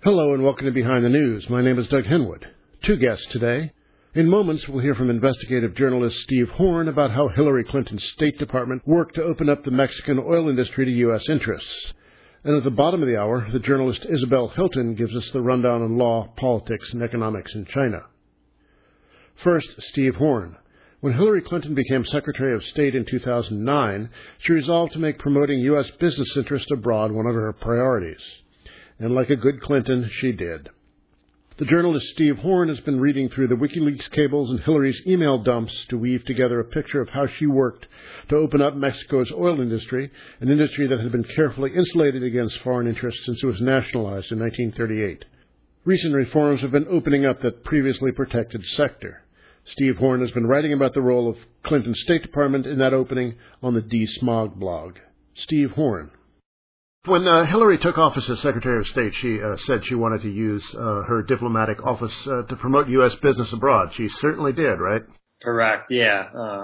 Hello and welcome to Behind the News. My name is Doug Henwood. Two guests today. In moments, we'll hear from investigative journalist Steve Horn about how Hillary Clinton's State Department worked to open up the Mexican oil industry to U.S. interests. And at the bottom of the hour, the journalist Isabel Hilton gives us the rundown on law, politics, and economics in China. First, Steve Horn. When Hillary Clinton became Secretary of State in 2009, she resolved to make promoting U.S. business interests abroad one of her priorities. And like a good Clinton, she did. The journalist Steve Horn has been reading through the WikiLeaks cables and Hillary's email dumps to weave together a picture of how she worked to open up Mexico's oil industry, an industry that had been carefully insulated against foreign interests since it was nationalized in 1938. Recent reforms have been opening up that previously protected sector. Steve Horn has been writing about the role of Clinton's State Department in that opening on the DSmog blog. Steve Horn. When Hillary took office as Secretary of State, she said she wanted to use her diplomatic office to promote U.S. business abroad. She certainly did, right? Correct, yeah.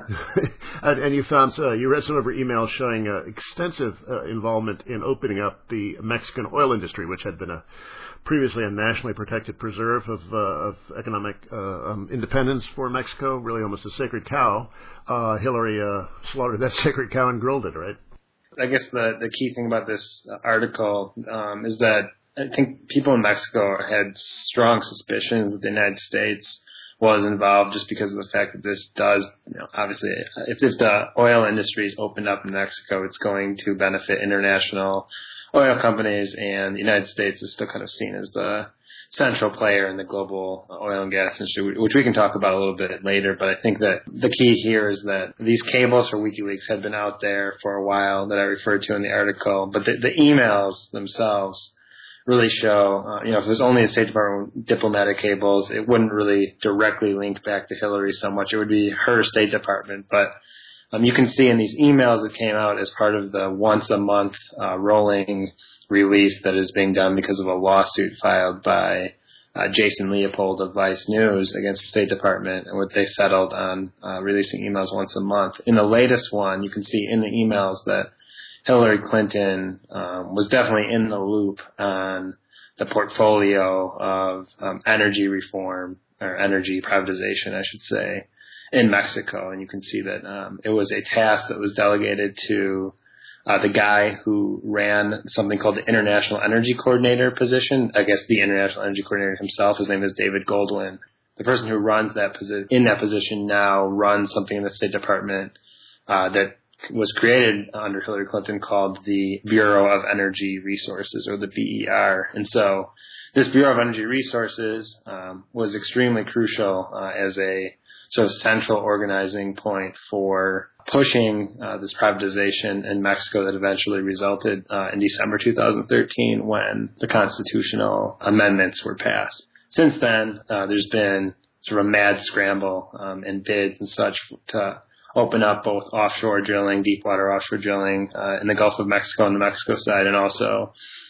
And you found, you read some of her emails showing extensive involvement in opening up the Mexican oil industry, which had been previously a nationally protected preserve of economic independence for Mexico, really almost a sacred cow. Hillary slaughtered that sacred cow and grilled it, right? I guess the key thing about this article is that I think people in Mexico had strong suspicions that the United States was involved just because of the fact that this does, obviously, if the oil industry is opened up in Mexico, it's going to benefit international oil companies, and the United States is still kind of seen as the central player in the global oil and gas industry, which we can talk about a little bit later. But I think that the key here is that these cables for WikiLeaks had been out there for a while that I referred to in the article, but the emails themselves really show, if it was only the State Department diplomatic cables, it wouldn't really directly link back to Hillary so much. It would be her State Department. But you can see in these emails that came out as part of the once-a-month rolling release that is being done because of a lawsuit filed by Jason Leopold of Vice News against the State Department, and what they settled on releasing emails once a month. In the latest one, you can see in the emails that Hillary Clinton was definitely in the loop on the portfolio of energy reform, or energy privatization, I should say, in Mexico. And you can see that it was a task that was delegated to the guy who ran something called the International Energy Coordinator position. I guess the International Energy Coordinator himself, his name is David Goldwyn. The person who runs that position now runs something in the State Department that was created under Hillary Clinton called the Bureau of Energy Resources, or the BER. And so this Bureau of Energy Resources was extremely crucial as a sort of central organizing point for pushing this privatization in Mexico that eventually resulted in December 2013 when the constitutional amendments were passed. Since then, there's been sort of a mad scramble and bids and such to open up both offshore drilling, deep water offshore drilling in the Gulf of Mexico on the Mexico side, and also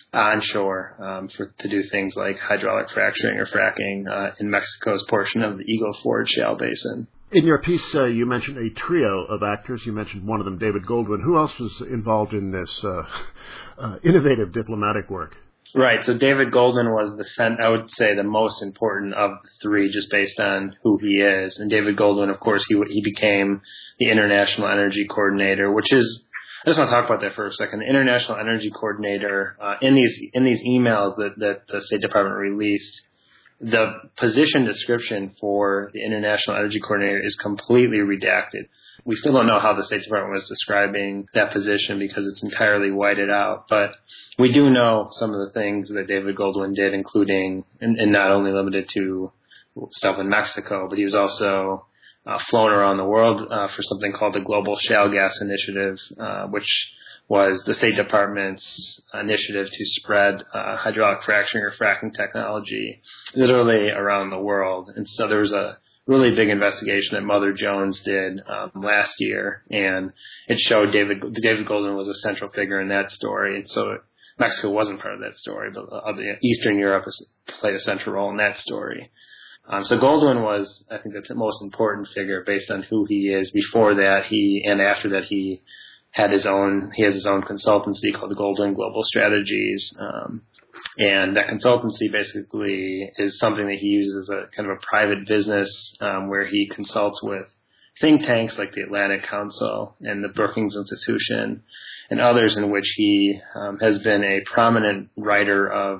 onshore to do things like hydraulic fracturing or fracking in Mexico's portion of the Eagle Ford Shale Basin. In your piece, you mentioned a trio of actors. You mentioned one of them, David Goldwyn. Who else was involved in this innovative diplomatic work? Right. So David Goldwyn was I would say the most important of the three, just based on who he is. And David Goldwyn, of course, he became the International Energy Coordinator, which is, I just want to talk about that for a second. The International Energy Coordinator, in these emails that the State Department released, the position description for the International Energy Coordinator is completely redacted. We still don't know how the State Department was describing that position because it's entirely whited out. But we do know some of the things that David Goldwyn did, including, and not only limited to stuff in Mexico, but he was also flown around the world for something called the Global Shale Gas Initiative, which was the State Department's initiative to spread hydraulic fracturing or fracking technology literally around the world. And so there was a really big investigation that Mother Jones did last year, and it showed David Goldwyn was a central figure in that story. And so Mexico wasn't part of that story, but Eastern Europe has played a central role in that story. So Goldwyn was, I think, the most important figure based on who he is. Before that, and after that, he has his own consultancy called the Goldwyn Global Strategies. And that consultancy basically is something that he uses as a kind of a private business where he consults with think tanks like the Atlantic Council and the Brookings Institution and others, in which he has been a prominent writer of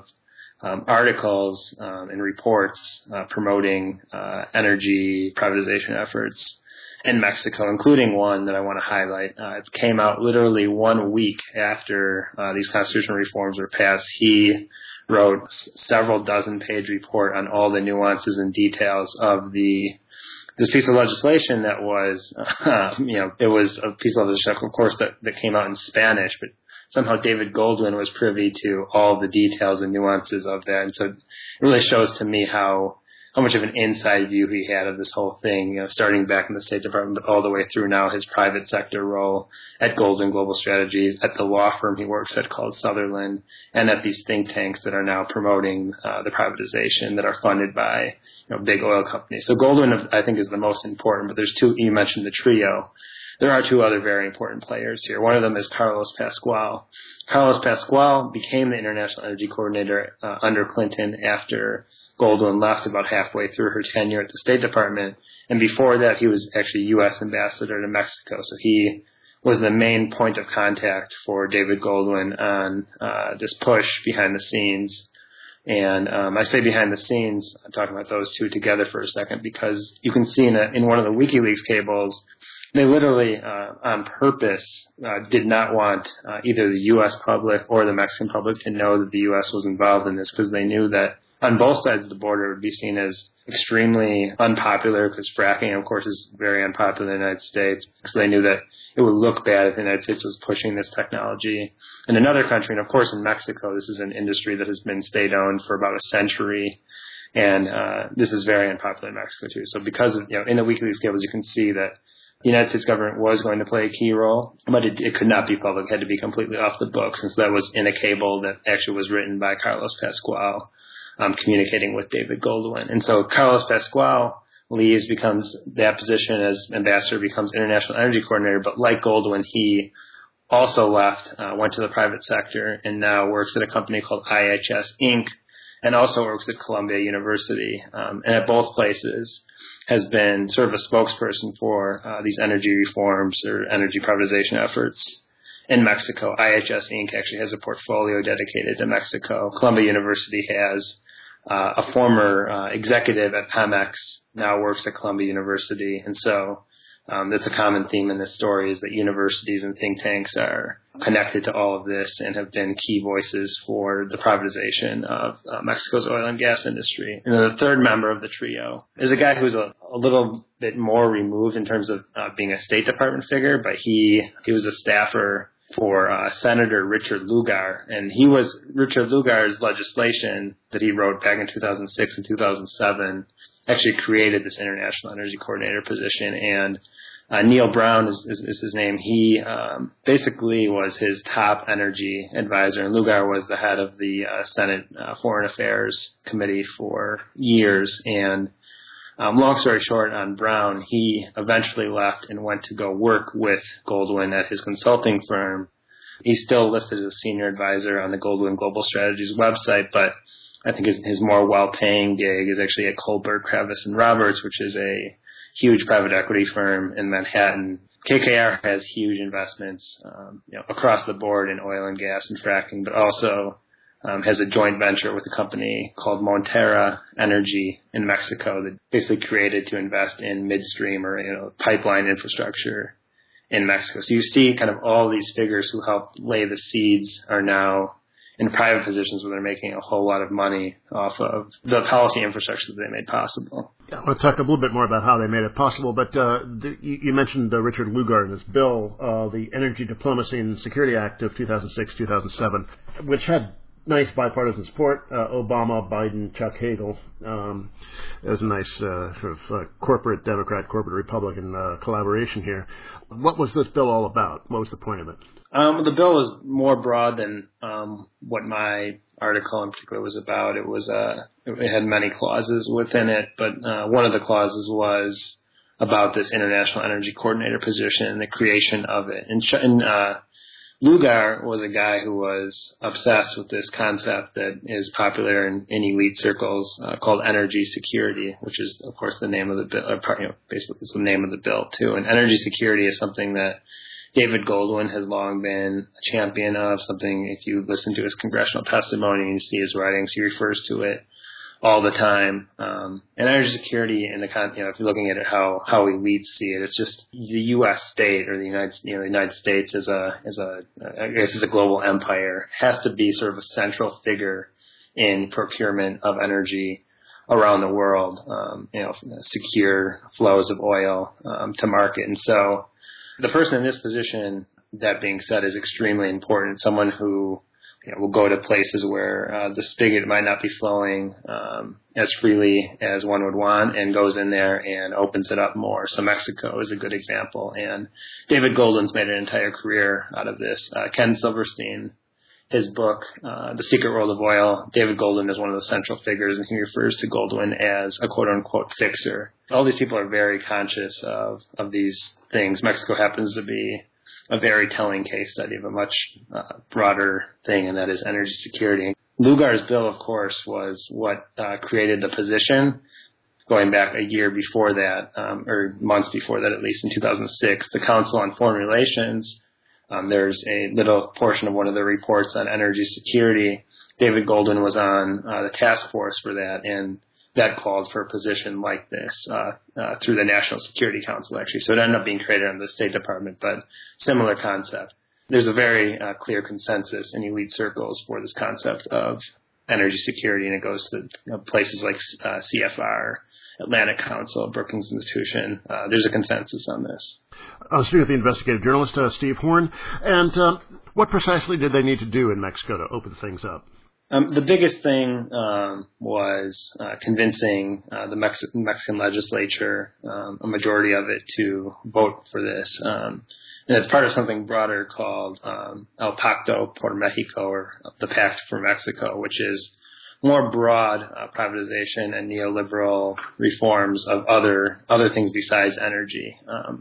articles and reports promoting energy privatization efforts in Mexico, including one that I want to highlight. It came out literally 1 week after these constitutional reforms were passed. He wrote several dozen-page report on all the nuances and details of this piece of legislation that was, it was a piece of legislation, of course, that came out in Spanish, but somehow David Goldwyn was privy to all the details and nuances of that. And so it really shows to me how much of an inside view he had of this whole thing, starting back in the State Department, but all the way through now his private sector role at Goldwyn Global Strategies, at the law firm he works at called Sutherland, and at these think tanks that are now promoting the privatization that are funded by big oil companies. So Goldwyn, I think, is the most important, but there's two. You mentioned the trio. There are two other very important players here. One of them is Carlos Pascual. Carlos Pascual became the International Energy Coordinator under Clinton after Goldwyn left about halfway through her tenure at the State Department. And before that, he was actually U.S. ambassador to Mexico. So he was the main point of contact for David Goldwyn on this push behind the scenes. And I say behind the scenes, I'm talking about those two together for a second, because you can see in one of the WikiLeaks cables, they literally, on purpose, did not want either the U.S. public or the Mexican public to know that the U.S. was involved in this, because they knew that on both sides of the border it would be seen as extremely unpopular, because fracking, of course, is very unpopular in the United States. So they knew that it would look bad if the United States was pushing this technology in another country. And, of course, in Mexico, this is an industry that has been state-owned for about a century. And this is very unpopular in Mexico, too. So because of, in the WikiLeaks cables, you can see that the United States government was going to play a key role, but it could not be public. It had to be completely off the books. And so that was in a cable that actually was written by Carlos Pascual, communicating with David Goldwyn. And so Carlos Pascual leaves, becomes that position as ambassador, becomes International Energy Coordinator. But like Goldwyn, he also left, went to the private sector, and now works at a company called IHS Inc., and also works at Columbia University. And at both places has been sort of a spokesperson for these energy reforms or energy privatization efforts in Mexico. IHS Inc. actually has a portfolio dedicated to Mexico. Columbia University has a former executive at Pemex, now works at Columbia University. And so that's a common theme in this story, is that universities and think tanks are connected to all of this and have been key voices for the privatization of Mexico's oil and gas industry. And then the third member of the trio is a guy who's a little bit more removed in terms of being a State Department figure, but he was a staffer for Senator Richard Lugar. And Richard Lugar's legislation that he wrote back in 2006 and 2007 actually created this International Energy Coordinator position. And Neil Brown is his name. He basically was his top energy advisor, and Lugar was the head of the Senate Foreign Affairs Committee for years. And long story short on Brown, he eventually left and went to go work with Goldwyn at his consulting firm. He's still listed as a senior advisor on the Goldwyn Global Strategies website, but I think his more well-paying gig is actually at Kohlberg, Kravis & Roberts, which is a huge private equity firm in Manhattan. KKR has huge investments across the board in oil and gas and fracking, but also has a joint venture with a company called Montera Energy in Mexico that basically created to invest in midstream or pipeline infrastructure in Mexico. So you see kind of all these figures who helped lay the seeds are now in private positions where they're making a whole lot of money off of the policy infrastructure that they made possible. Yeah, I want to talk a little bit more about how they made it possible, but you mentioned Richard Lugar in this bill, the Energy Diplomacy and Security Act of 2006-2007, which had nice bipartisan support. Obama, Biden, Chuck Hagel. It was a nice sort of corporate Democrat, corporate Republican collaboration here. What was this bill all about? What was the point of it? The bill was more broad than what my article in particular was about. It had many clauses within it, but one of the clauses was about this International Energy Coordinator position and the creation of it. And Lugar was a guy who was obsessed with this concept that is popular in elite circles called energy security, which is, of course, the name of the bill. Basically, it's the name of the bill too. And energy security is something that David Goldwyn has long been a champion of. Something, if you listen to his congressional testimony and you see his writings, he refers to it all the time. And energy security in the if you're looking at it how elites see it, it's just the U.S. state or the United States as a global empire has to be sort of a central figure in procurement of energy around the world. Secure flows of oil to market, and so the person in this position, that being said, is extremely important. Someone who will go to places where the spigot might not be flowing as freely as one would want, and goes in there and opens it up more. So Mexico is a good example, and David Goldwyn's made an entire career out of this. Ken Silverstein, his book, The Secret World of Oil, David Goldwyn is one of the central figures, and he refers to Goldwyn as a quote-unquote fixer. All these people are very conscious of these things. Mexico happens to be a very telling case study of a much broader thing, and that is energy security. Lugar's bill, of course, was what created the position. Going back a year before that, or months before that, at least in 2006, the Council on Foreign Relations, there's a little portion of one of the reports on energy security. David Goldwyn was on the task force for that, and that called for a position like this through the National Security Council, actually. So it ended up being created under the State Department, but similar concept. There's a very clear consensus in elite circles for this concept of energy security, and it goes to places like CFR, Atlantic Council, Brookings Institution. There's a consensus on this. I was speaking with the investigative journalist, Steve Horn. And what precisely did they need to do in Mexico to open things up? The biggest thing was convincing the Mexican legislature, a majority of it, to vote for this. And it's part of something broader called El Pacto por Mexico, or the Pact for Mexico, which is more broad privatization and neoliberal reforms of other things besides energy,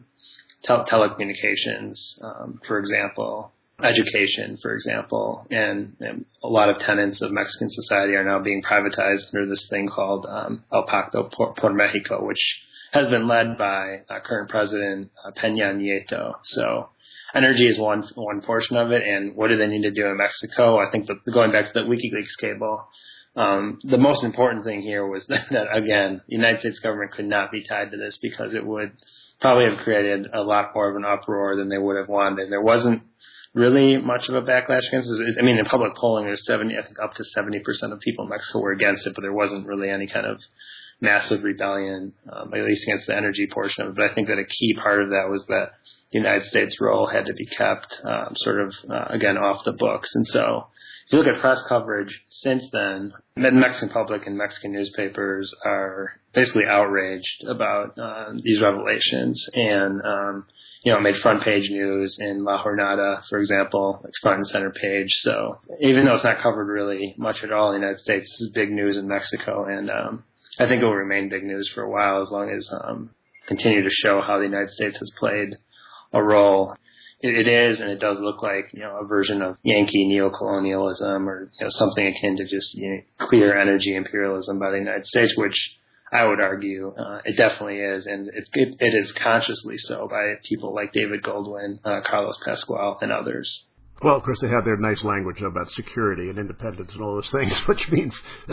telecommunications, for example, education, for example, and a lot of tenets of Mexican society are now being privatized under this thing called El Pacto por Mexico, which has been led by current President Peña Nieto. So energy is one portion of it, and what do they need to do in Mexico? I think going back to the WikiLeaks cable, the most important thing here was that, again, the United States government could not be tied to this, because it would probably have created a lot more of an uproar than they would have wanted. There wasn't really much of a backlash against it. I mean, in public polling, there's up to 70% of people in Mexico were against it, but there wasn't really any kind of massive rebellion, at least against the energy portion of it. But I think that a key part of that was that the United States role had to be kept again, off the books. And so if you look at press coverage since then, the Mexican public and Mexican newspapers are basically outraged about these revelations, and made front page news in La Jornada, for example, like front and center page. So even though it's not covered really much at all in the United States, this is big news in Mexico, and I think it will remain big news for a while, as long as continue to show how the United States has played a role. It is, and it does look like a version of Yankee neocolonialism, or something akin to just clear energy imperialism by the United States, which I would argue it definitely is, and it is consciously so by people like David Goldwyn, Carlos Pascual, and others. Well, of course, they have their nice language about security and independence and all those things, which means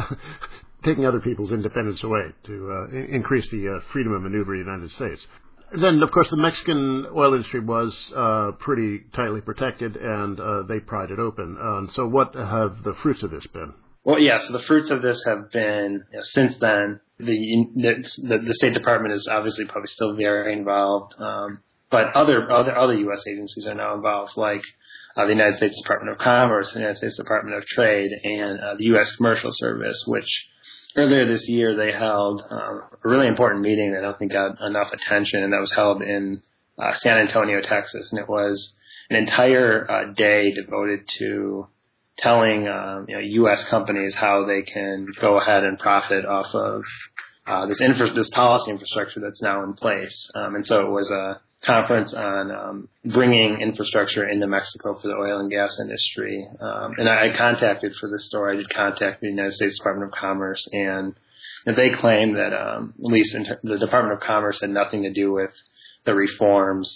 taking other people's independence away to increase the freedom of maneuver in the United States. Then, of course, the Mexican oil industry was pretty tightly protected, and they pried it open. So what have the fruits of this been? Well, yeah, so the fruits of this have been, since then, the State Department is obviously probably still very involved, but other U.S. agencies are now involved, like the United States Department of Commerce, the United States Department of Trade, and the U.S. Commercial Service, which earlier this year they held a really important meeting that I don't think got enough attention, and that was held in San Antonio, Texas, and it was an entire day devoted to telling U.S. companies how they can go ahead and profit off of this policy infrastructure that's now in place. And so it was a conference on bringing infrastructure into Mexico for the oil and gas industry. And I contacted for this story. I did contact the United States Department of Commerce, and they claim that at least the Department of Commerce had nothing to do with the reforms,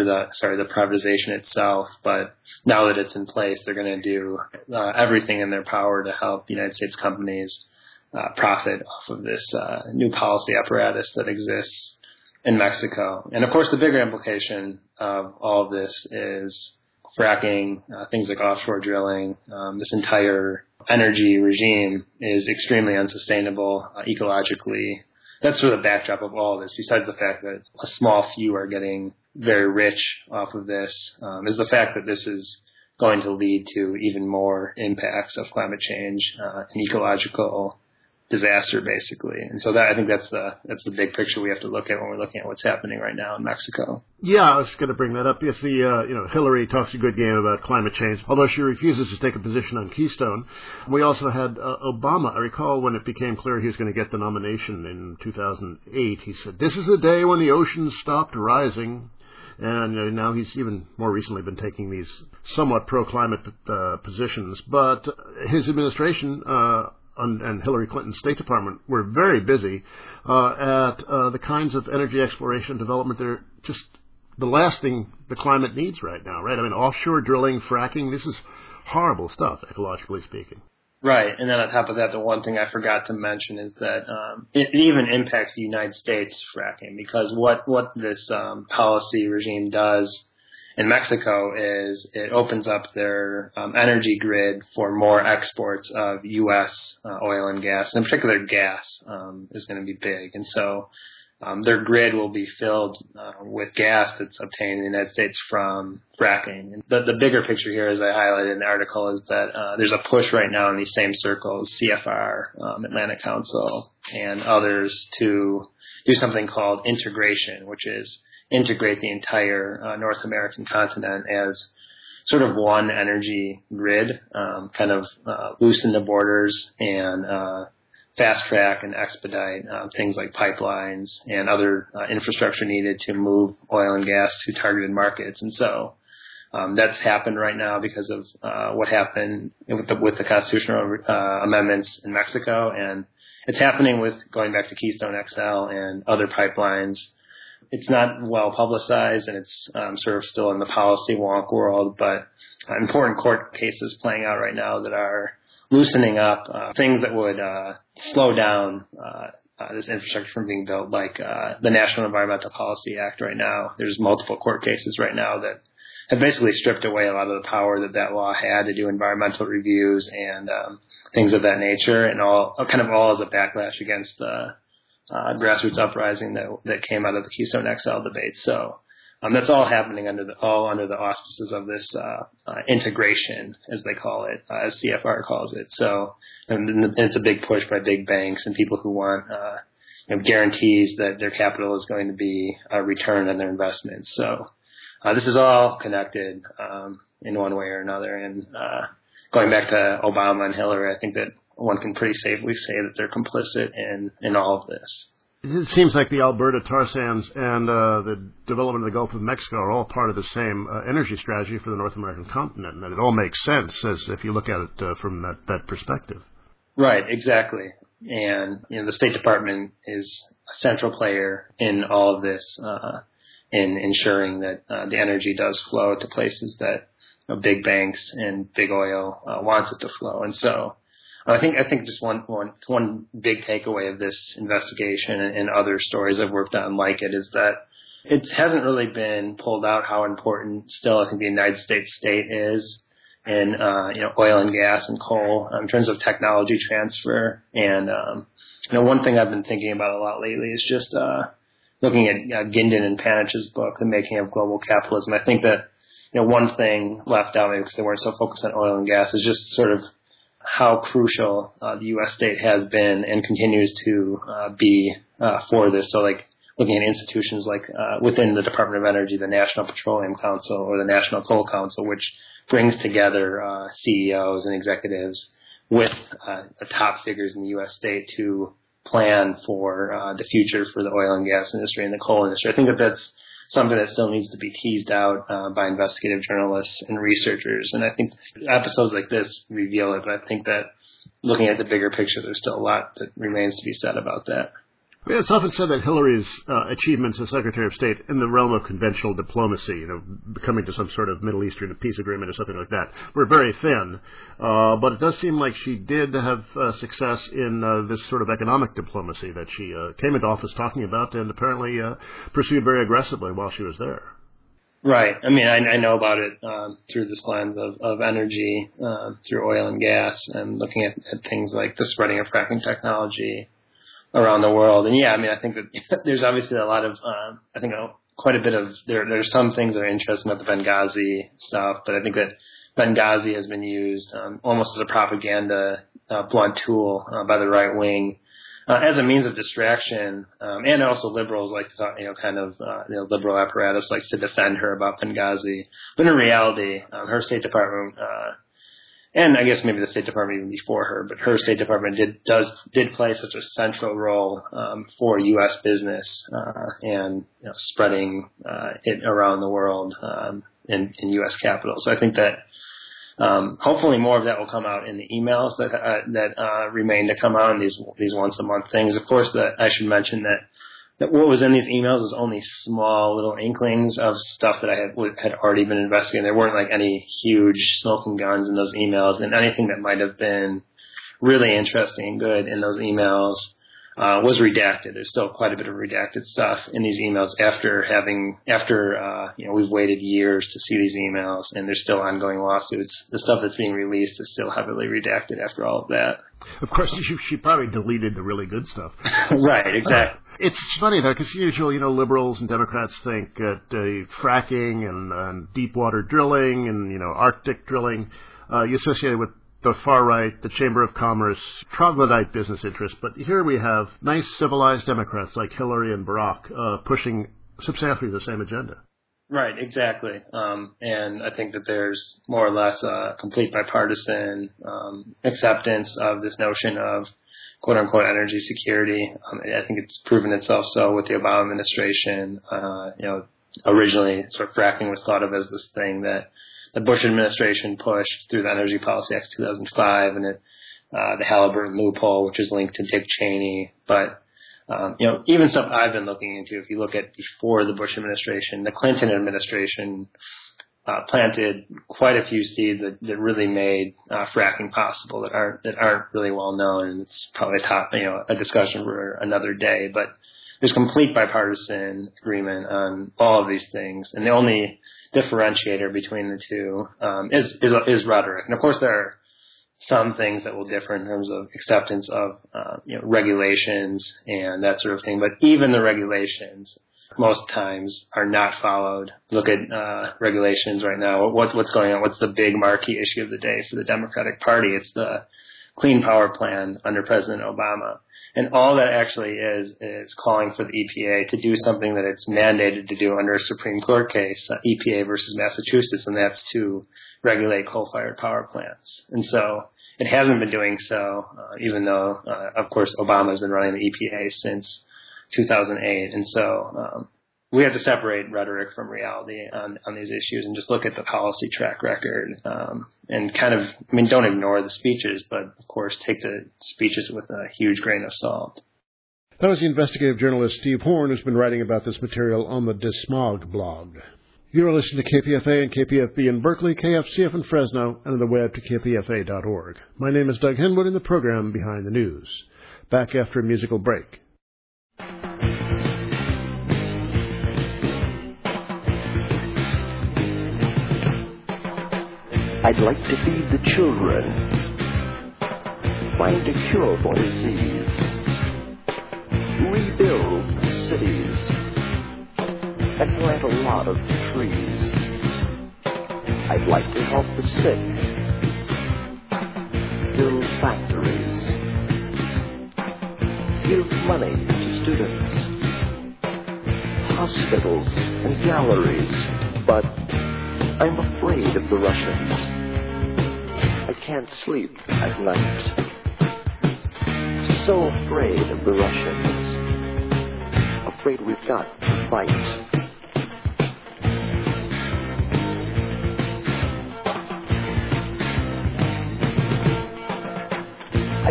the privatization itself. But now that it's in place, they're going to do everything in their power to help United States companies profit off of this new policy apparatus that exists in Mexico. And of course, the bigger implication of all of this is fracking, things like offshore drilling. This entire energy regime is extremely unsustainable ecologically. That's sort of the backdrop of all of this, besides the fact that a small few are getting very rich off of this, is the fact that this is going to lead to even more impacts of climate change and ecological disaster, basically. And so I think that's the big picture we have to look at when we're looking at what's happening right now in Mexico. Yeah, I was going to bring that up. Yes, Hillary talks a good game about climate change, although she refuses to take a position on Keystone. We also had Obama. I recall when it became clear he was going to get the nomination in 2008, he said, "This is the day when the oceans stopped rising." And now he's even more recently been taking these somewhat pro-climate positions. But his administration and Hillary Clinton's State Department were very busy at the kinds of energy exploration and development that are just the last thing the climate needs right now, right? I mean, offshore drilling, fracking, this is horrible stuff, ecologically speaking. Right. And then on top of that, the one thing I forgot to mention is that it even impacts the United States fracking, because what this policy regime does in Mexico is it opens up their energy grid for more exports of U.S. Oil and gas. In particular, gas is going to be big. And so their grid will be filled with gas that's obtained in the United States from fracking. And the bigger picture here, as I highlighted in the article, is that there's a push right now in these same circles, CFR, Atlantic Council, and others, to do something called integration, which is integrate the entire North American continent as sort of one energy grid, kind of loosen the borders and fast track and expedite things like pipelines and other infrastructure needed to move oil and gas to targeted markets. And so that's happened right now because of what happened with the constitutional amendments in Mexico. And it's happening with going back to Keystone XL and other pipelines. It's not well publicized, and it's sort of still in the policy wonk world, but important court cases playing out right now that are loosening up things that would slow down this infrastructure from being built, like the National Environmental Policy Act right now. There's multiple court cases right now that have basically stripped away a lot of the power that law had to do environmental reviews and things of that nature, and all as a backlash against the grassroots uprising that came out of the Keystone XL debate. So that's all happening under the auspices of this integration, as they call it, as CFR calls it. So and it's a big push by big banks and people who want guarantees that their capital is going to be a return on their investments. So this is all connected in one way or another. And going back to Obama and Hillary, I think that one can pretty safely say that they're complicit in all of this. It seems like the Alberta tar sands and the development of the Gulf of Mexico are all part of the same energy strategy for the North American continent, and that it all makes sense as if you look at it from that perspective. Right, exactly. And the State Department is a central player in all of this, in ensuring that the energy does flow to places that big banks and big oil wants it to flow. And so I think just one big takeaway of this investigation and other stories I've worked on like it is that it hasn't really been pulled out how important still I think the United States state is in oil and gas and coal in terms of technology transfer. And one thing I've been thinking about a lot lately is just looking at Gindin and Panich's book, The Making of Global Capitalism. I think that one thing left out, maybe because they weren't so focused on oil and gas, is just sort of how crucial the U.S. state has been and continues to be for this. So like looking at institutions like within the Department of Energy, the National Petroleum Council or the National Coal Council, which brings together CEOs and executives with the top figures in the U.S. state to plan for the future for the oil and gas industry and the coal industry. I think that's something that still needs to be teased out by investigative journalists and researchers. And I think episodes like this reveal it, but I think that looking at the bigger picture, there's still a lot that remains to be said about that. Yeah, it's often said that Hillary's achievements as Secretary of State in the realm of conventional diplomacy, coming to some sort of Middle Eastern peace agreement or something like that, were very thin. But it does seem like she did have success in this sort of economic diplomacy that she came into office talking about and apparently pursued very aggressively while she was there. Right. I mean, I know about it through this lens of energy, through oil and gas, and looking at things like the spreading of fracking technology around the world. And yeah, I mean, I think that there's obviously a lot of, quite a bit of, there's some things that are interesting about the Benghazi stuff, but I think that Benghazi has been used almost as a propaganda blunt tool by the right wing as a means of distraction. And also liberals like to talk, liberal apparatus likes to defend her about Benghazi. But in reality, her State Department, and I guess maybe the State Department even before her, but her State Department did play such a central role for U.S. business and spreading it around the world in U.S. capitals. So I think that hopefully more of that will come out in the emails that remain to come out in these once a month things. Of course, I should mention that what was in these emails was only small little inklings of stuff that I had already been investigating. There weren't like any huge smoking guns in those emails, and anything that might have been really interesting and good in those emails was redacted. There's still quite a bit of redacted stuff in these emails after we've waited years to see these emails, and there's still ongoing lawsuits. The stuff that's being released is still heavily redacted after all of that. Of course, she probably deleted the really good stuff. Right, exactly. It's funny, though, because usually, liberals and Democrats think that fracking and deep water drilling and, Arctic drilling, you associate it with the far right, the Chamber of Commerce, troglodyte business interests. But here we have nice, civilized Democrats like Hillary and Barack pushing substantially the same agenda. Right, exactly. And I think that there's more or less a complete bipartisan acceptance of this notion of quote-unquote energy security. I think it's proven itself so with the Obama administration. Originally sort of fracking was thought of as this thing that the Bush administration pushed through the Energy Policy Act of 2005 and the Halliburton loophole, which is linked to Dick Cheney. But even stuff I've been looking into, if you look at before the Bush administration, the Clinton administration planted quite a few seeds that really made fracking possible that aren't really well known, and it's probably a discussion for another day. But there's complete bipartisan agreement on all of these things, and the only differentiator between the two is rhetoric. And of course, there are some things that will differ in terms of acceptance of regulations and that sort of thing. But even the regulations most times are not followed. Look at regulations right now. What's going on? What's the big marquee issue of the day for the Democratic Party? It's the Clean Power Plan under President Obama. And all that actually is calling for the EPA to do something that it's mandated to do under a Supreme Court case, EPA versus Massachusetts, and that's to regulate coal-fired power plants. And so it hasn't been doing so, even though, of course, Obama has been running the EPA since 2008. And so we have to separate rhetoric from reality on these issues and just look at the policy track record and don't ignore the speeches, but of course take the speeches with a huge grain of salt. That was the investigative journalist Steve Horn, who's been writing about this material on the Dismog blog. You're listening to KPFA and KPFB in Berkeley, KFCF in Fresno, and on the web to kpfa.org. My name is Doug Henwood in the program Behind the News. Back after a musical break. I'd like to feed the children, find a cure for disease, rebuild cities, and plant a lot of trees. I'd like to help the sick, build factories, give money to students, hospitals and galleries, but I'm afraid of the Russians. I can't sleep at night. So afraid of the Russians. Afraid we've got to fight.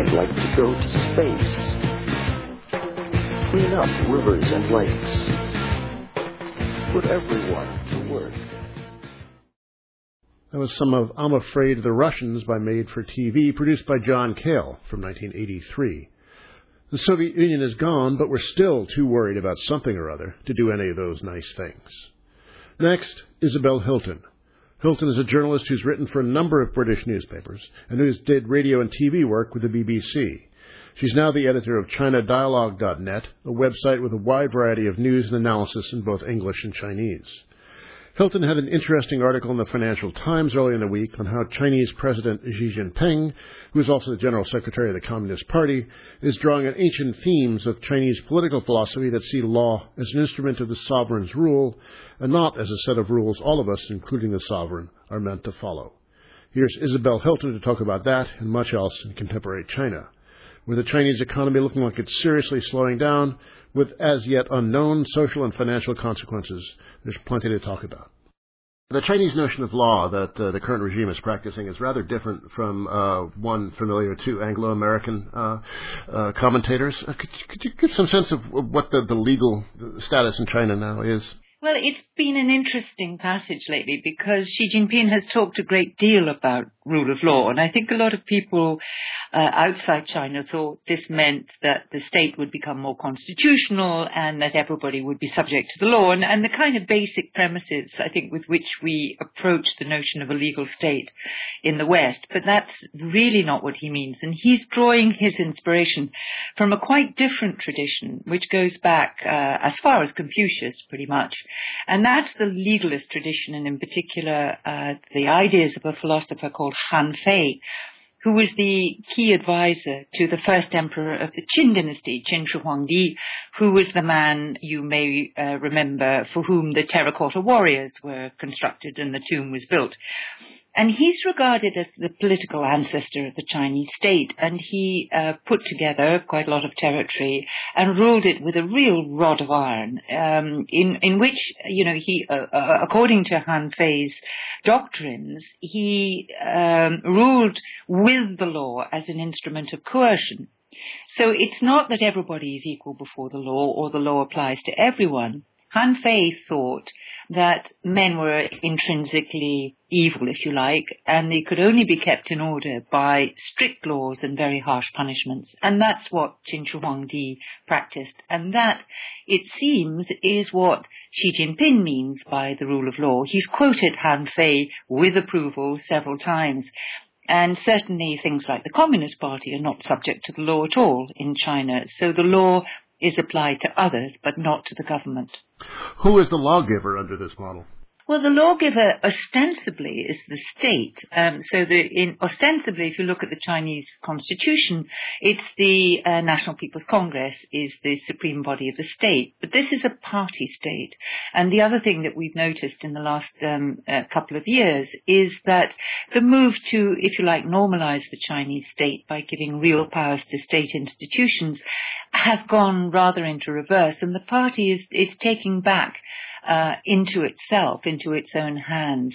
I'd like to go to space. Clean up rivers and lakes. Put everyone to work. That was some of I'm Afraid of the Russians by Made for TV, produced by John Cale from 1983. The Soviet Union is gone, but we're still too worried about something or other to do any of those nice things. Next, Isabel Hilton. Hilton is a journalist who's written for a number of British newspapers and who did radio and TV work with the BBC. She's now the editor of ChinaDialogue.net, a website with a wide variety of news and analysis in both English and Chinese. Hilton had an interesting article in the Financial Times early in the week on how Chinese President Xi Jinping, who is also the General Secretary of the Communist Party, is drawing on ancient themes of Chinese political philosophy that see law as an instrument of the sovereign's rule and not as a set of rules all of us, including the sovereign, are meant to follow. Here's Isabel Hilton to talk about that and much else in contemporary China. With the Chinese economy looking like it's seriously slowing down, with as yet unknown social and financial consequences, there's plenty to talk about. The Chinese notion of law that the current regime is practicing is rather different from one familiar to Anglo-American commentators. Could you give some sense of what the legal status in China now is? Well, it's been an interesting passage lately because Xi Jinping has talked a great deal about rule of law, and I think a lot of people outside China thought this meant that the state would become more constitutional and that everybody would be subject to the law, and the kind of basic premises, I think, with which we approach the notion of a legal state in the West. But that's really not what he means, and he's drawing his inspiration from a quite different tradition, which goes back as far as Confucius, pretty much. And that's the legalist tradition, and in particular the ideas of a philosopher called Han Fei, who was the key advisor to the first emperor of the Qin dynasty, Qin Shi Huangdi, who was the man, you may remember, for whom the terracotta warriors were constructed and the tomb was built. And he's regarded as the political ancestor of the Chinese state, and he put together quite a lot of territory and ruled it with a real rod of iron, in which, he, according to Han Fei's doctrines, he ruled with the law as an instrument of coercion. So it's not that everybody is equal before the law or the law applies to everyone. Han Fei thought that men were intrinsically evil, if you like, and they could only be kept in order by strict laws and very harsh punishments. And that's what Qin Shi Huangdi practiced. And that, it seems, is what Xi Jinping means by the rule of law. He's quoted Han Fei with approval several times. And certainly things like the Communist Party are not subject to the law at all in China. So the law is applied to others, but not to the government. Who is the lawgiver under this model? Well, the lawgiver ostensibly is the state. Ostensibly, if you look at the Chinese constitution, it's the National People's Congress is the supreme body of the state. But this is a party state. And the other thing that we've noticed in the last couple of years is that the move to, if you like, normalize the Chinese state by giving real powers to state institutions has gone rather into reverse. And the party is taking back into itself, into its own hands,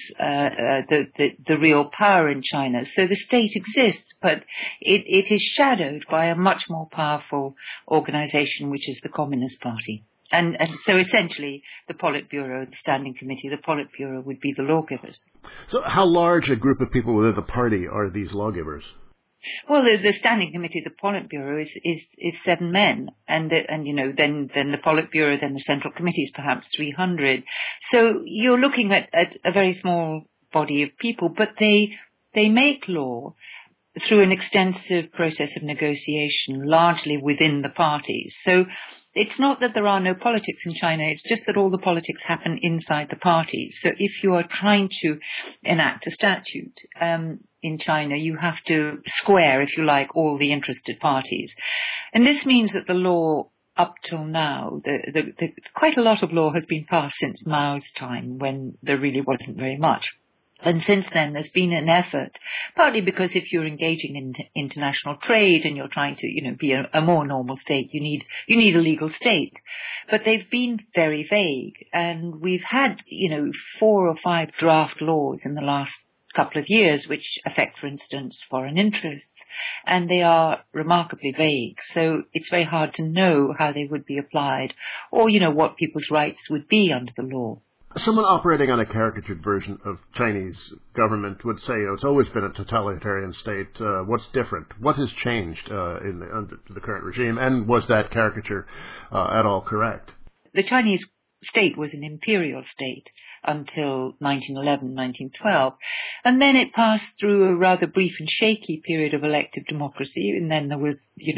the real power in China. So the state exists, but it is shadowed by a much more powerful organization, which is the Communist Party. And so essentially the Politburo, the Standing Committee, the Politburo would be the lawgivers. So how large a group of people within the party are these lawgivers? Well, the Standing Committee, the Politburo, is 7 men, and then the Politburo, then the Central Committee is perhaps 300. So you're looking at a very small body of people, but they make law through an extensive process of negotiation, largely within the parties. So it's not that there are no politics in China, it's just that all the politics happen inside the parties. So if you are trying to enact a statute in China, you have to square, if you like, all the interested parties. And this means that the law up till now, quite a lot of law has been passed since Mao's time, when there really wasn't very much. And since then, there's been an effort, partly because if you're engaging in international trade and you're trying to, be a more normal state, you need a legal state. But they've been very vague. And we've had, 4 or 5 draft laws in the last couple of years, which affect, for instance, foreign interests, and they are remarkably vague. So it's very hard to know how they would be applied or, what people's rights would be under the law. Someone operating on a caricatured version of Chinese government would say, it's always been a totalitarian state. What's different? What has changed under the current regime? And was that caricature at all correct? The Chinese state was an imperial state until 1911, 1912, and then it passed through a rather brief and shaky period of elective democracy, and then there was,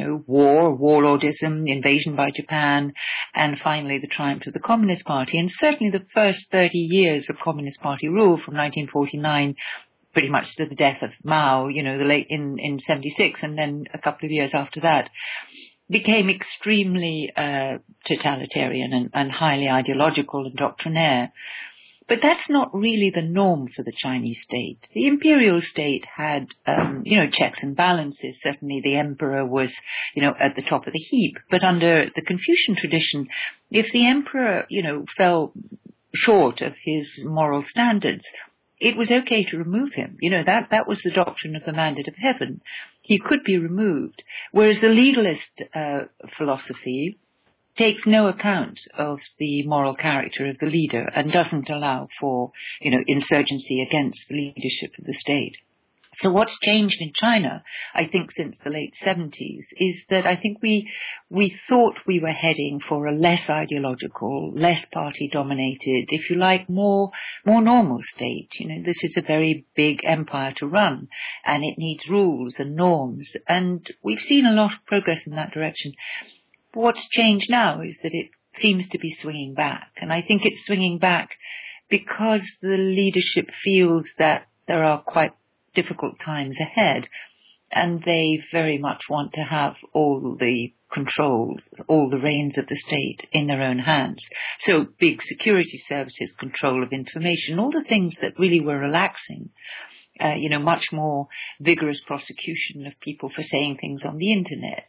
warlordism, invasion by Japan, and finally the triumph of the Communist Party. And certainly the first 30 years of Communist Party rule from 1949 pretty much to the death of Mao, the late in 76, and then a couple of years after that, became extremely totalitarian and highly ideological and doctrinaire. But that's not really the norm for the Chinese state. The imperial state had, checks and balances. Certainly the emperor was, at the top of the heap. But under the Confucian tradition, if the emperor, fell short of his moral standards, it was okay to remove him. That was the doctrine of the mandate of heaven. He could be removed. Whereas the legalist philosophy takes no account of the moral character of the leader and doesn't allow for, insurgency against the leadership of the state. So what's changed in China, I think, since the late 70s, is that I think we thought we were heading for a less ideological, less party-dominated, if you like, more normal state. This is a very big empire to run, and it needs rules and norms, and we've seen a lot of progress in that direction. What's changed now is that it seems to be swinging back, and I think it's swinging back because the leadership feels that there are quite difficult times ahead, and they very much want to have all the controls, all the reins of the state in their own hands. So big security services, control of information, all the things that really were relaxing. Much more vigorous prosecution of people for saying things on the internet,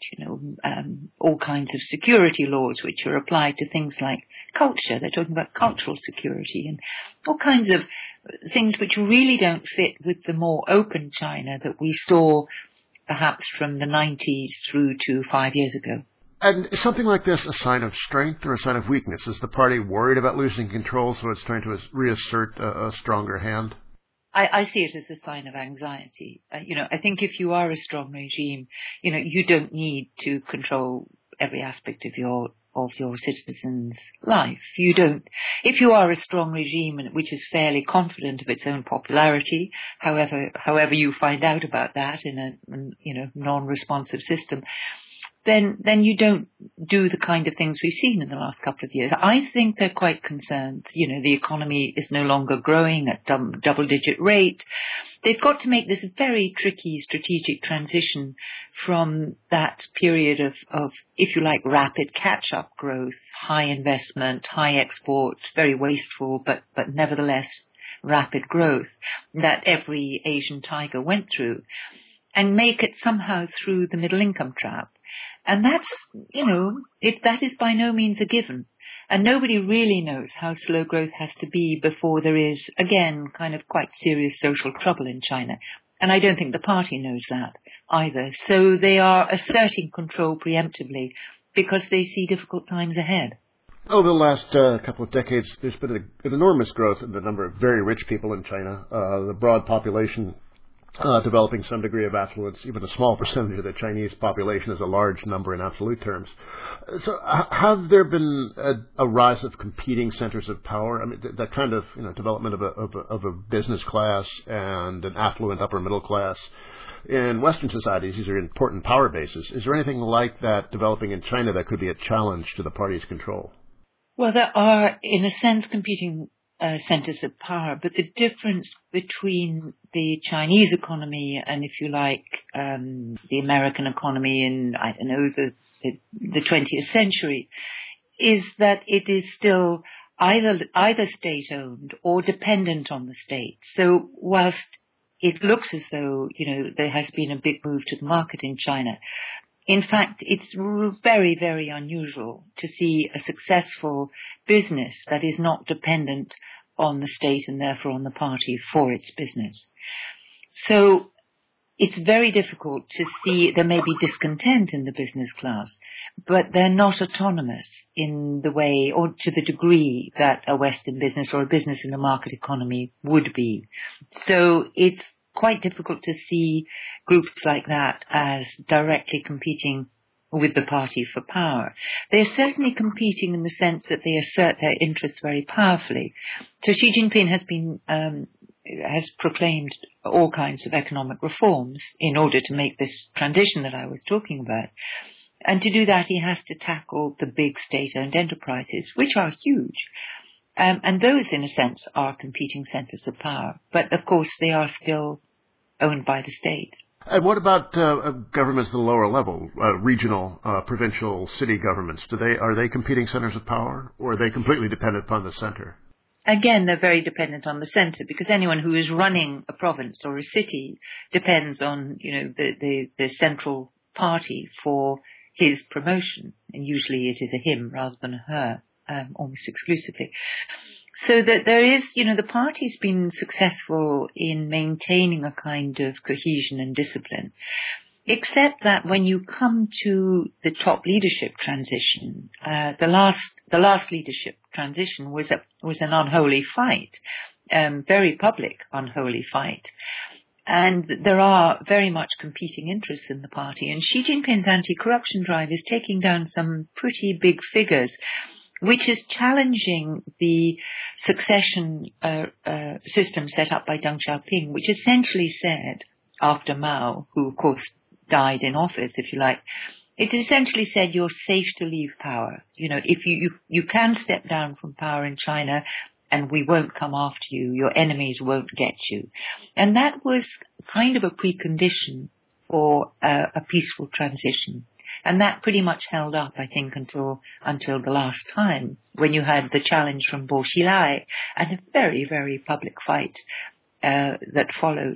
all kinds of security laws which are applied to things like culture. They're talking about cultural security and all kinds of things which really don't fit with the more open China that we saw perhaps from the 90s through to 5 years ago. And is something like this a sign of strength or a sign of weakness? Is the party worried about losing control, so it's trying to reassert a stronger hand? I see it as a sign of anxiety. I think if you are a strong regime, you don't need to control every aspect of your citizens' life. You don't. If you are a strong regime which is fairly confident of its own popularity, however you find out about that in a non-responsive system, then you don't do the kind of things we've seen in the last couple of years. I think they're quite concerned. The economy is no longer growing at double-digit rate. They've got to make this very tricky strategic transition from that period of, if you like, rapid catch-up growth, high investment, high export, very wasteful, but nevertheless rapid growth that every Asian tiger went through, and make it somehow through the middle income trap. And that's, that is by no means a given. And nobody really knows how slow growth has to be before there is, again, kind of quite serious social trouble in China. And I don't think the party knows that either. So they are asserting control preemptively because they see difficult times ahead. Over the last couple of decades, there's been an enormous growth in the number of very rich people in China. The broad population developing some degree of affluence. Even a small percentage of the Chinese population is a large number in absolute terms. So have there been a rise of competing centers of power? I mean, that kind of development of a business class and an affluent upper middle class. In Western societies, these are important power bases. Is there anything like that developing in China that could be a challenge to the party's control? Well, there are, in a sense, competing centers of power, but the difference between the Chinese economy and, if you like, the American economy in, the 20th century is that it is still either state-owned or dependent on the state. So whilst it looks as though, there has been a big move to the market in China, in fact, it's very, very unusual to see a successful business that is not dependent on the state and therefore on the party for its business. So it's very difficult to see. There may be discontent in the business class, but they're not autonomous in the way or to the degree that a Western business or a business in the market economy would be. So it's quite difficult to see groups like that as directly competing with the party for power. They're certainly competing in the sense that they assert their interests very powerfully. So Xi Jinping has proclaimed all kinds of economic reforms in order to make this transition that I was talking about. And to do that, he has to tackle the big state-owned enterprises, which are huge. And those, in a sense, are competing centers of power. But, of course, they are still owned by the state. And what about governments at the lower level, regional, provincial, city governments? Are they competing centers of power, or are they completely dependent upon the center? Again, they're very dependent on the center, because anyone who is running a province or a city depends on, the central party for his promotion, and usually it is a him rather than a her, almost exclusively. So that there is, the party's been successful in maintaining a kind of cohesion and discipline, except that when you come to the top leadership transition, the last leadership transition was an unholy fight, very public unholy fight. And there are very much competing interests in the party. And Xi Jinping's anti-corruption drive is taking down some pretty big figures, which is challenging the succession system set up by Deng Xiaoping, which essentially said, after Mao, who of course died in office, if you like, it essentially said you're safe to leave power. If you can step down from power in China, and we won't come after you, your enemies won't get you. And that was kind of a precondition for a peaceful transition. And that pretty much held up, I think, until the last time, when you had the challenge from Bo Xilai and a very, very public fight that followed,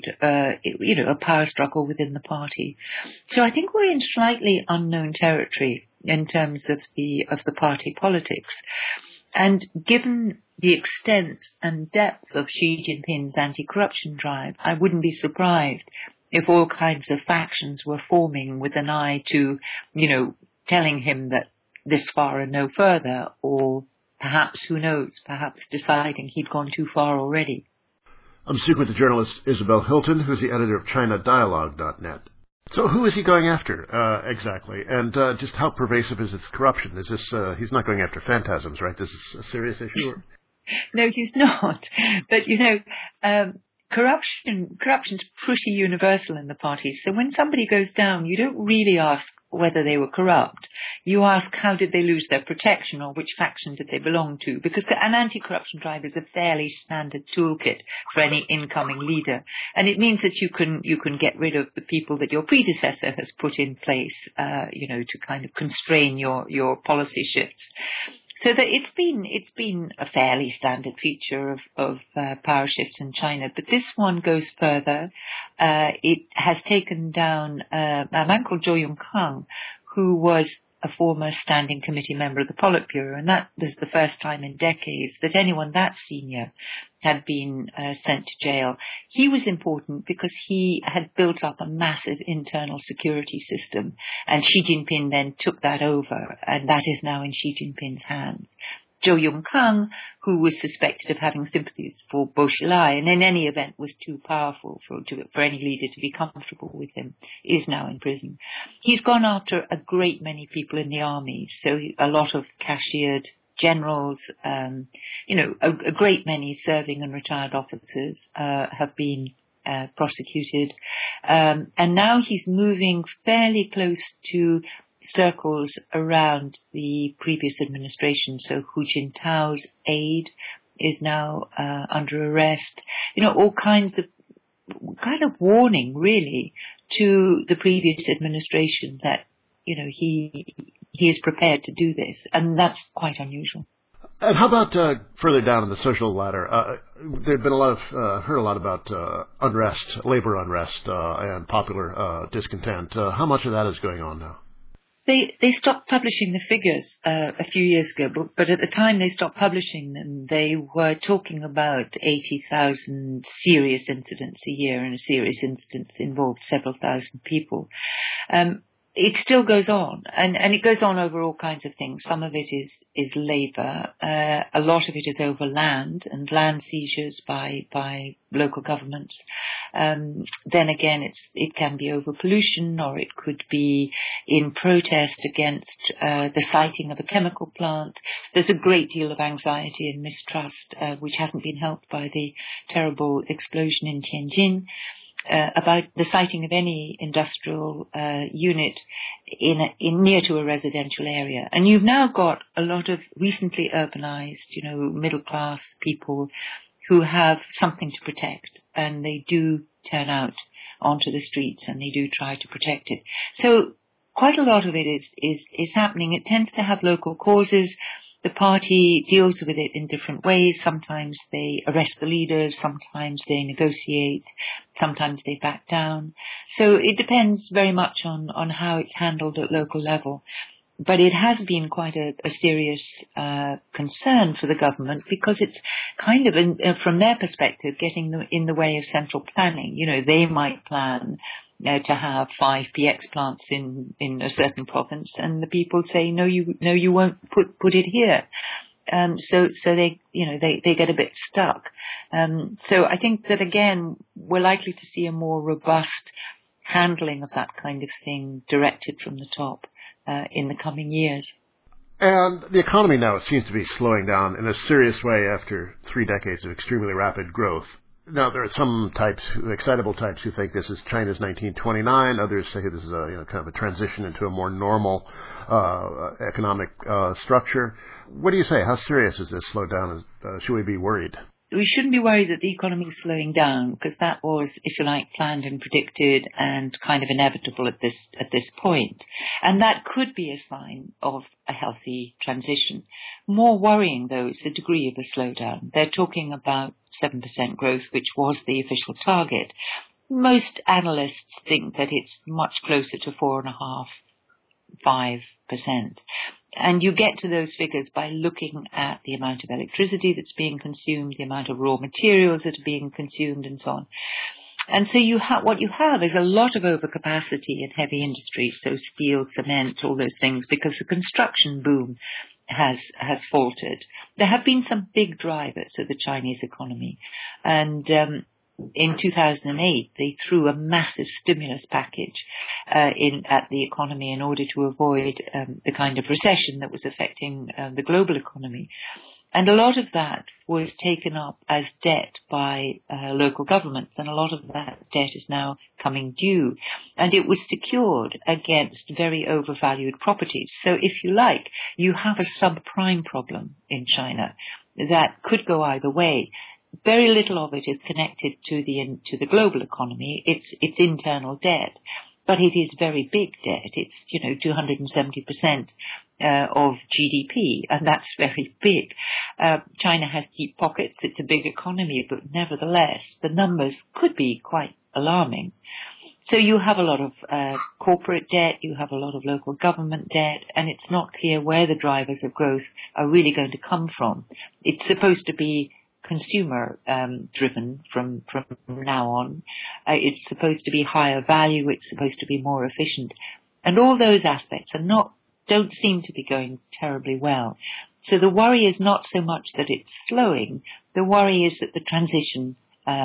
a power struggle within the party. So I think we're in slightly unknown territory in terms of the party politics. And given the extent and depth of Xi Jinping's anti-corruption drive, I wouldn't be surprised if all kinds of factions were forming with an eye to, telling him that this far and no further, or perhaps, who knows, perhaps deciding he'd gone too far already. I'm speaking with the journalist Isabel Hilton, who's the editor of ChinaDialogue.net. So who is he going after, exactly? And just how pervasive is this corruption? Is this, he's not going after phantasms, right? This is a serious issue? No, he's not. But, corruption's pretty universal in the party. So when somebody goes down, you don't really ask whether they were corrupt. You ask how did they lose their protection, or which faction did they belong to, because an anti-corruption drive is a fairly standard toolkit for any incoming leader, and it means that you can get rid of the people that your predecessor has put in place, to kind of constrain your policy shifts. So that it's been a fairly standard feature of power shifts in China, but this one goes further. It has taken down a man called Zhou Yongkang, who was a former standing committee member of the Politburo, and that was the first time in decades that anyone that senior had been sent to jail. He was important because he had built up a massive internal security system, and Xi Jinping then took that over, and that is now in Xi Jinping's hands. Zhou Yongkang, who was suspected of having sympathies for Bo Xilai, and in any event was too powerful for any leader to be comfortable with him, is now in prison. He's gone after a great many people in the army, so a lot of cashiered generals, a great many serving and retired officers have been prosecuted. And now he's moving fairly close to circles around the previous administration. So Hu Jintao's aide is now under arrest. All kinds of kind of warning, really, to the previous administration that, he is prepared to do this, and that's quite unusual. And how about further down on the social ladder? There've been heard a lot about unrest, labor unrest, and popular discontent. How much of that is going on now? They stopped publishing the figures a few years ago, but at the time they stopped publishing them, they were talking about 80,000 serious incidents a year, and a serious incident involved several thousand people. It still goes on, and it goes on over all kinds of things. Some of it is labour. A lot of it is over land and land seizures by local governments. Then again, it can be over pollution, or it could be in protest against the siting of a chemical plant. There's a great deal of anxiety and mistrust, which hasn't been helped by the terrible explosion in Tianjin. About the siting of any industrial unit in near to a residential area. And you've now got a lot of recently urbanized, middle class people who have something to protect, and they do turn out onto the streets and they do try to protect it. So quite a lot of it is happening. It tends to have local causes. The party deals with it in different ways. Sometimes they arrest the leaders, sometimes they negotiate, sometimes they back down. So it depends very much on how it's handled at local level. But it has been quite a serious concern for the government, because it's kind of, from their perspective, getting in the way of central planning. They might plan to have 5 PX plants in a certain province, and the people say, no, you won't put it here. So they get a bit stuck. So I think that, again, we're likely to see a more robust handling of that kind of thing directed from the top in the coming years. And the economy now seems to be slowing down in a serious way after 3 decades of extremely rapid growth. Now, there are some excitable types, who think this is China's 1929. Others say this is kind of a transition into a more normal economic structure. What do you say? How serious is this slowdown? Should we be worried? We shouldn't be worried that the economy is slowing down, because that was, if you like, planned and predicted and kind of inevitable at this point. And that could be a sign of a healthy transition. More worrying, though, is the degree of the slowdown. They're talking about 7% growth, which was the official target. Most analysts think that it's much closer to 4.5%, 5%. And you get to those figures by looking at the amount of electricity that's being consumed, the amount of raw materials that are being consumed, and so on. And so what you have is a lot of overcapacity in heavy industry, so steel, cement, all those things, because the construction boom has faltered. There have been some big drivers of the Chinese economy, and in 2008, they threw a massive stimulus package at the economy in order to avoid the kind of recession that was affecting the global economy. And a lot of that was taken up as debt by local governments, and a lot of that debt is now coming due. And it was secured against very overvalued properties. So if you like, you have a subprime problem in China that could go either way. Very little of it is connected to the global economy. It's internal debt, but it is very big debt. It's 270% of GDP, and that's very big. China has deep pockets. It's a big economy, but nevertheless, the numbers could be quite alarming. So you have a lot of corporate debt, you have a lot of local government debt, and it's not clear where the drivers of growth are really going to come from. It's supposed to be consumer driven from now on. It's supposed to be higher value, it's supposed to be more efficient. And all those aspects don't seem to be going terribly well. So the worry is not so much that it's slowing, the worry is that the transition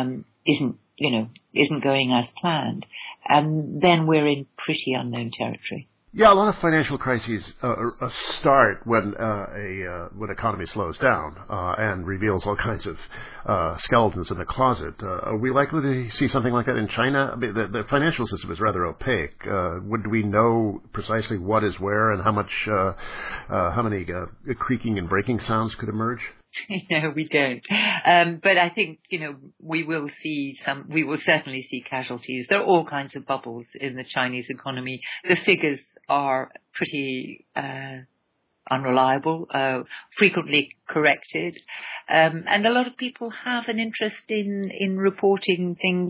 isn't going as planned. And then we're in pretty unknown territory. Yeah, a lot of financial crises start when economy slows down and reveals all kinds of skeletons in the closet. Are we likely to see something like that in China? I mean, the financial system is rather opaque. Would we know precisely what is where and how many creaking and breaking sounds could emerge? No, we don't. But I think, we will certainly see casualties. There are all kinds of bubbles in the Chinese economy. The figures are pretty unreliable, frequently corrected. And a lot of people have an interest in reporting things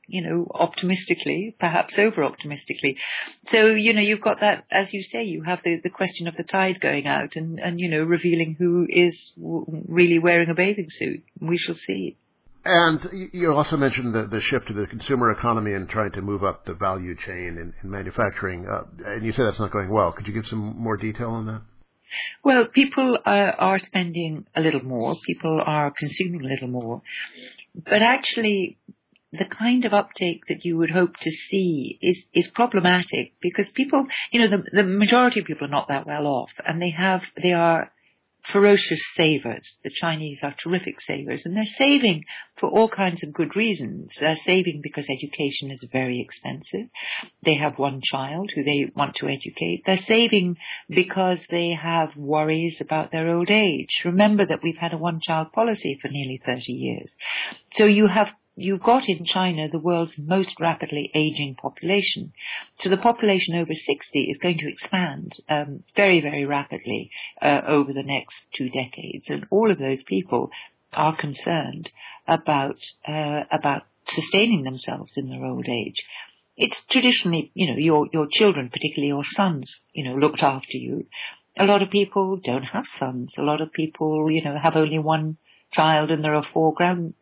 optimistically, perhaps over-optimistically. So, you've got that, as you say, you have the question of the tide going out and revealing who is really wearing a bathing suit. We shall see. And you also mentioned the shift to the consumer economy and trying to move up the value chain in manufacturing. And you say that's not going well. Could you give some more detail on that? Well, people are spending a little more. People are consuming a little more. But actually, the kind of uptake that you would hope to see is problematic because people, the majority of people are not that well off, and they are ferocious savers. The Chinese are terrific savers, and they're saving for all kinds of good reasons. They're saving because education is very expensive. They have one child who they want to educate. They're saving because they have worries about their old age. Remember that we've had a one-child policy for nearly 30 years. So you've got in China the world's most rapidly aging population. So the population over 60 is going to expand very, very rapidly over the next 2 decades. And all of those people are concerned about sustaining themselves in their old age. It's traditionally, your children, particularly your sons, looked after you. A lot of people don't have sons. A lot of people, have only one child, and there are four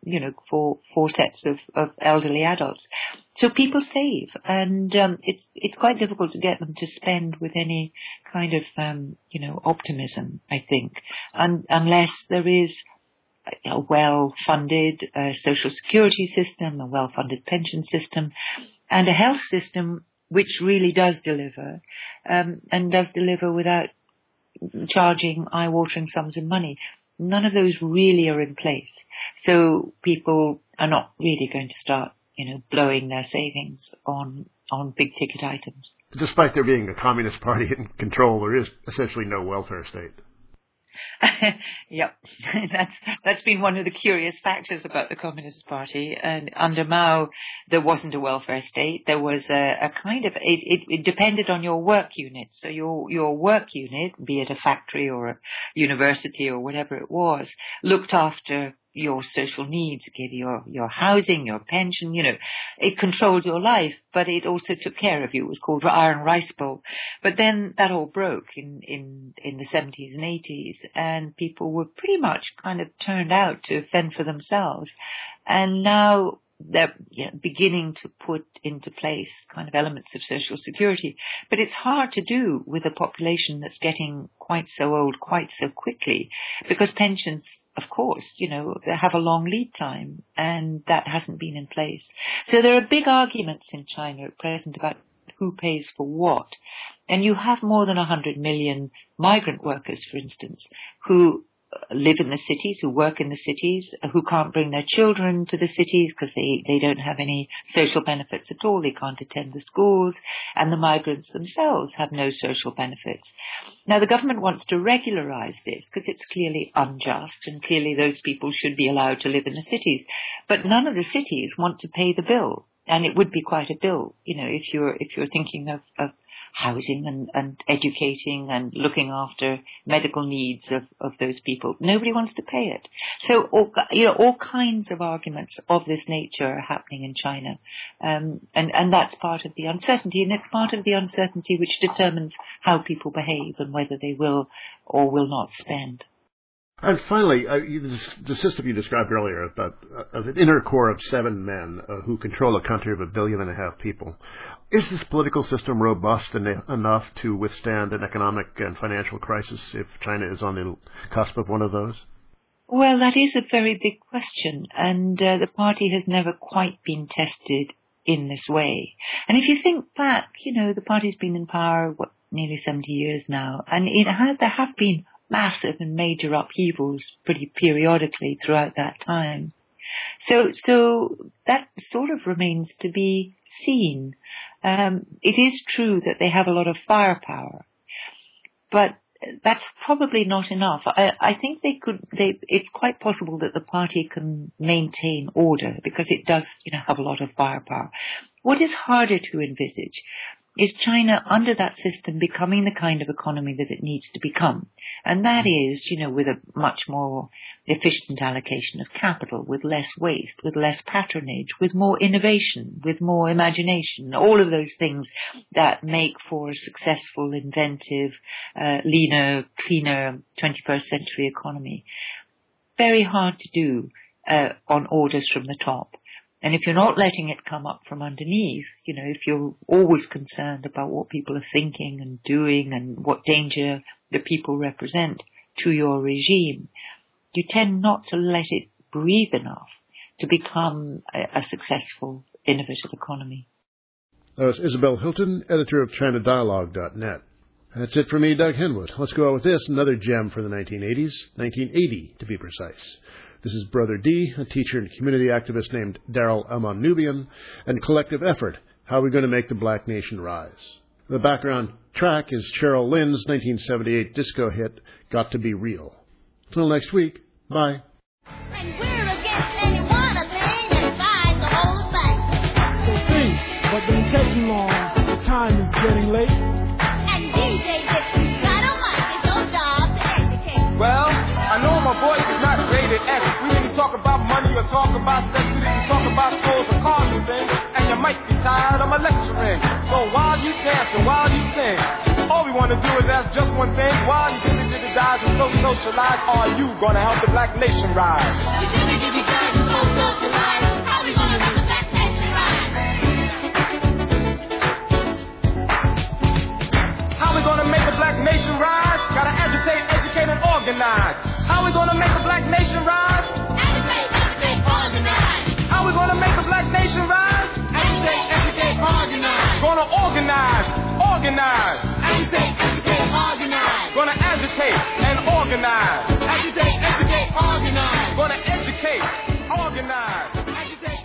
sets of elderly adults. So people save, and it's quite difficult to get them to spend with any kind of optimism, I think, unless there is a well-funded social security system, a well-funded pension system, and a health system which really does deliver, and does deliver without charging eye-watering sums of money. None of those really are in place. So people are not really going to start, blowing their savings on big-ticket items. Despite there being a communist party in control, there is essentially no welfare state. Yep, that's been one of the curious factors about the Communist Party. And under Mao, there wasn't a welfare state. There was a kind of it depended on your work unit. So your work unit, be it a factory or a university or whatever it was, looked after your social needs, gave you your housing, your pension, it controlled your life, but it also took care of you. It was called Iron Rice Bowl. But then that all broke in the 70s and 80s, and people were pretty much kind of turned out to fend for themselves. And now they're beginning to put into place kind of elements of social security. But it's hard to do with a population that's getting quite so old quite so quickly, because pensions, of course, they have a long lead time, and that hasn't been in place. So there are big arguments in China at present about who pays for what. And you have more than 100 million migrant workers, for instance, who live in the cities, who work in the cities, who can't bring their children to the cities because they don't have any social benefits at all. They can't attend the schools, and the migrants themselves have no social benefits. Now, the government wants to regularize this because it's clearly unjust, and clearly those people should be allowed to live in the cities. But none of the cities want to pay the bill, and it would be quite a bill, if you're thinking of housing and educating and looking after medical needs of those people. Nobody wants to pay it. So, all kinds of arguments of this nature are happening in China. And that's part of the uncertainty, and it's part of the uncertainty which determines how people behave and whether they will or will not spend. And finally, the system you described earlier about an inner core of 7 men who control a country of 1.5 billion people. Is this political system robust enough to withstand an economic and financial crisis if China is on the cusp of one of those? Well, that is a very big question, and the party has never quite been tested in this way. And if you think back, the party's been in power, nearly 70 years now, and there have been massive and major upheavals pretty periodically throughout that time. So that sort of remains to be seen. It is true that they have a lot of firepower, but that's probably not enough. I think it's quite possible that the party can maintain order because it does, have a lot of firepower. What is harder to envisage is China, under that system, becoming the kind of economy that it needs to become. And that is, with a much more efficient allocation of capital, with less waste, with less patronage, with more innovation, with more imagination, all of those things that make for a successful, inventive, leaner, cleaner 21st century economy. Very hard to do on orders from the top. And if you're not letting it come up from underneath, if you're always concerned about what people are thinking and doing and what danger the people represent to your regime, you tend not to let it breathe enough to become a successful, innovative economy. That was Isabel Hilton, editor of ChinaDialogue.net. That's it for me, Doug Henwood. Let's go out with this, another gem for the 1980s, 1980 to be precise. This is Brother D, a teacher and community activist named Daryl Amon-Nubian, and Collective Effort, How Are We Going to Make the Black Nation Rise? The background track is Cheryl Lynn's 1978 disco hit, Got to Be Real. Till next week, bye. And we're against anyone, a thing that tries to hold us back. So think, but don't take too long. The time is getting late. And DJ Dixon, Dynamite, it's your job to educate. Well, I know my voice is not rated X. We didn't talk about money or talk about sex. We didn't talk about clothes or cars and things. And you might be tired of my lecturing. So while you dance and while you sing, all we want to do is ask just one thing. While you diggy-diggy-dies and socialize, are you going to help the black nation rise? You diggy-diggy-dies and socialize, how we going to help the black nation rise? How we going to make the black nation rise? Gotta agitate, educate, and organize. How we going to make the black nation rise? Agitate, educate, organize. How we going to make the black nation rise? Agitate, educate, organize. Gonna organize. Agitate, educate, organize. Gonna agitate and organize. Agitate, educate, organize. Gonna educate, organize. Agitate.